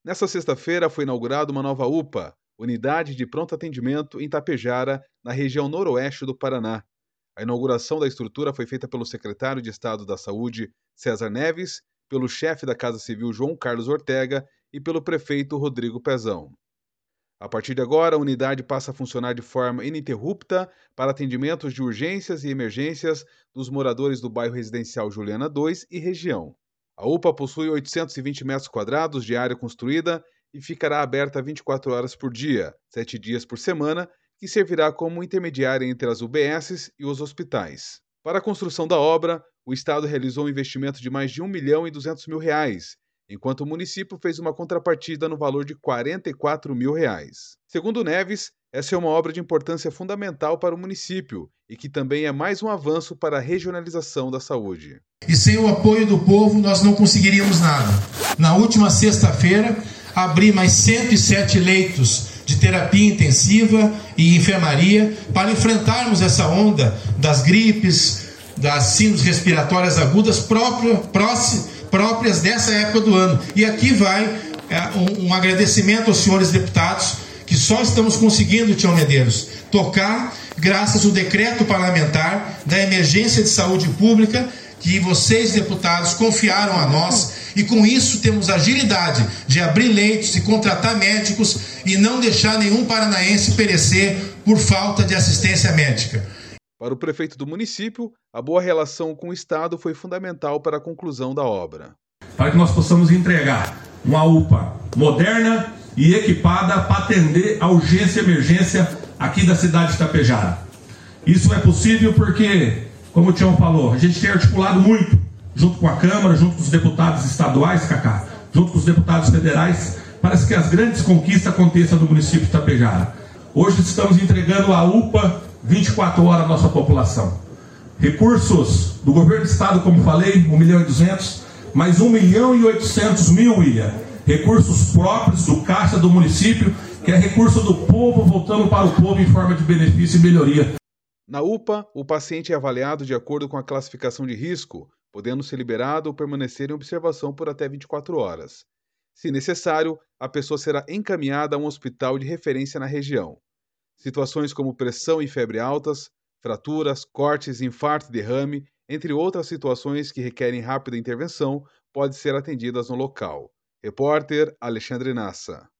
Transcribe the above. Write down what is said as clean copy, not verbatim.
Nesta sexta-feira foi inaugurada uma nova UPA, Unidade de Pronto Atendimento, em Tapejara, na região noroeste do Paraná. A inauguração da estrutura foi feita pelo secretário de Estado da Saúde, César Neves, pelo chefe da Casa Civil, João Carlos Ortega, e pelo prefeito Rodrigo Pezão. A partir de agora, a unidade passa a funcionar de forma ininterrupta para atendimentos de urgências e emergências dos moradores do bairro residencial Juliana 2 e região. A UPA possui 820 metros quadrados de área construída e ficará aberta 24 horas por dia, 7 dias por semana, que servirá como intermediária entre as UBSs e os hospitais. Para a construção da obra, o Estado realizou um investimento de mais de R$ 1.200.000, enquanto o município fez uma contrapartida no valor de R$ 44.000. Segundo Neves, essa é uma obra de importância fundamental para o município e que também é mais um avanço para a regionalização da saúde. E sem o apoio do povo, nós não conseguiríamos nada. Na última sexta-feira, abri mais 107 leitos de terapia intensiva e enfermaria para enfrentarmos essa onda das gripes, das síndromes respiratórias agudas próprias dessa época do ano. E aqui vai um agradecimento aos senhores deputados, que só estamos conseguindo, Tião Medeiros, tocar graças ao decreto parlamentar da emergência de saúde pública, que vocês, deputados, confiaram a nós, e com isso temos agilidade de abrir leitos e contratar médicos e não deixar nenhum paranaense perecer por falta de assistência médica. Para o prefeito do município, a boa relação com o Estado foi fundamental para a conclusão da obra. Para que nós possamos entregar uma UPA moderna e equipada para atender a urgência e emergência aqui da cidade de Tapejara. Isso é possível porque, como o Tião falou, a gente tem articulado muito, junto com a Câmara, junto com os deputados estaduais, Cacá, junto com os deputados federais, para que as grandes conquistas aconteçam no município de Tapejara. Hoje estamos entregando a UPA 24 horas à nossa população. Recursos do governo do estado, como falei, 1.200.000, mais 1.800.000, William. Recursos próprios do Caixa do município, que é recurso do povo voltando para o povo em forma de benefício e melhoria. Na UPA, o paciente é avaliado de acordo com a classificação de risco, podendo ser liberado ou permanecer em observação por até 24 horas. Se necessário, a pessoa será encaminhada a um hospital de referência na região. Situações como pressão e febre altas, fraturas, cortes, infarto e derrame, entre outras situações que requerem rápida intervenção, podem ser atendidas no local. Repórter Alexandre Nassa.